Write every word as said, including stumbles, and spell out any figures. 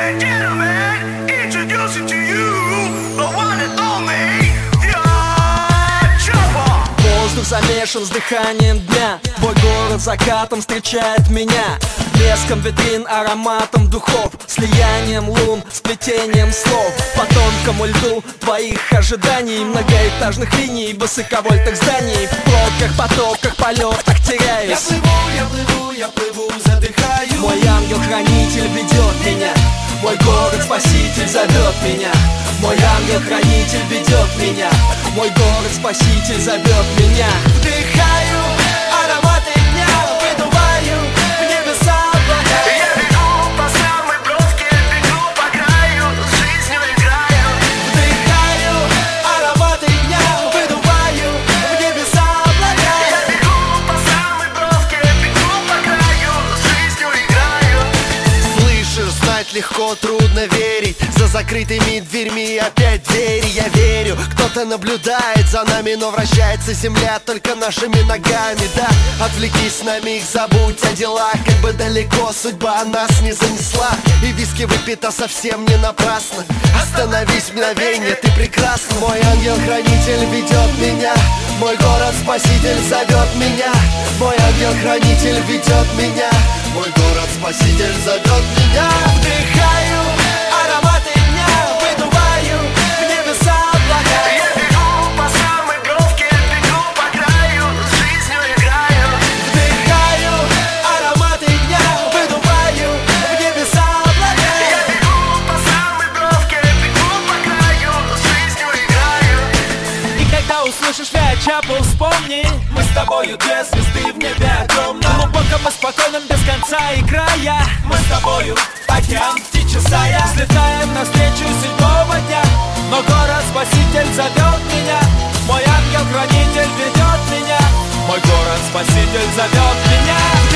and gentlemen, introducing to you the one and only Young Chopper. Воздух замешан с дыханием дня. Твой город закатом встречает меня. Блеском витрин, ароматом духов, слиянием лун, сплетением слов. По тонкому льду твоих ожиданий, многоэтажных линий, высоковольтных зданий. В пробках, потоках, полетах теряюсь. Я плыву, я плыву, я плыву, задыхаюсь. Мой ангел-хранитель ведет меня. Мой город-спаситель зовет меня. Мой ангел-хранитель ведет меня. Мой город-спаситель зовет меня. Вдыхаю ароматы дня, выдуваю в небеса облака. Я бегу по самой бровке, бегу по краю, с жизнью играю. Вдыхаю ароматы дня, выдуваю в небеса облака. Я бегу по самой бровке, бегу по краю, с жизнью играю. Слышишь, знать легко, трудно верить. За закрытыми дверьми опять двери. Я верю, кто-то наблюдает за нами, но вращается земля только нашими ногами. Да, отвлекись на миг, забудь о делах. Как бы далеко судьба нас не занесла. И виски выпито совсем не напрасно. Остановись мгновенье, ты прекрасна. Мой ангел-хранитель ведет меня. Мой город-спаситель зовет меня. Мой ангел-хранитель ведет меня. Мой город-спаситель зовет меня. Вдыхаю ароматы дня, выдуваю в небеса облака. Я бегу по самой бровке, бегу по краю, с жизнью играю. Вдыхаю ароматы дня, выдуваю в небеса облака. Я бегу по самой бровке, бегу по краю, с жизнью играю. И когда услышишь Виа Чапу, вспомни, мы с тобою две звезды в небе огромном. Глубоком и спокойном, без конца и края. Мы с тобою океан птичья. Взлетаем навстречу седьмого дня. Но город-спаситель зовет меня. Мой ангел-хранитель ведет меня. Мой город-спаситель зовет меня.